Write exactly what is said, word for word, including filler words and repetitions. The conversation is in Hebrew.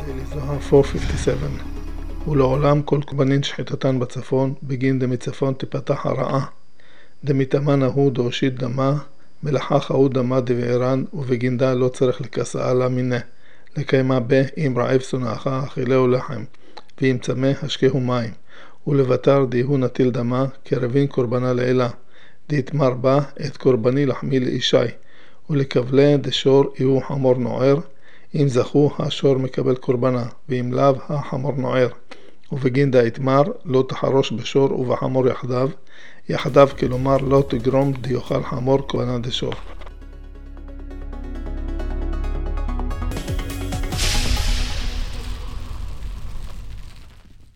דלי זוהר ארבע חמישים ושבע ולעולם כל קורבנין שחיתתן בצפון בגין דמצפון תפתח הרעה דמתאמן ההוא דאושית דמה מלאכך ההוא דמה דבערן ובגינדה לא צריך לכסאה לה מינה לקיימה בה אם רעב שונאך אכילהו לחם ואם צמא השקהו מים ולוותר דיהו נטיל דמה קרבין קורבנה לאלה דתמר בה את קורבני לחמי לאישי ולקבלה דשור יהו חמור נוער אם זכו השור מקבל קורבנה ואם לאו החמור נוער ובגין דה יתמר לא תחרוש בשור ובחמור יחדיו יחדיו כלומר לא תגרום דיוכל חמור קורבנה דשור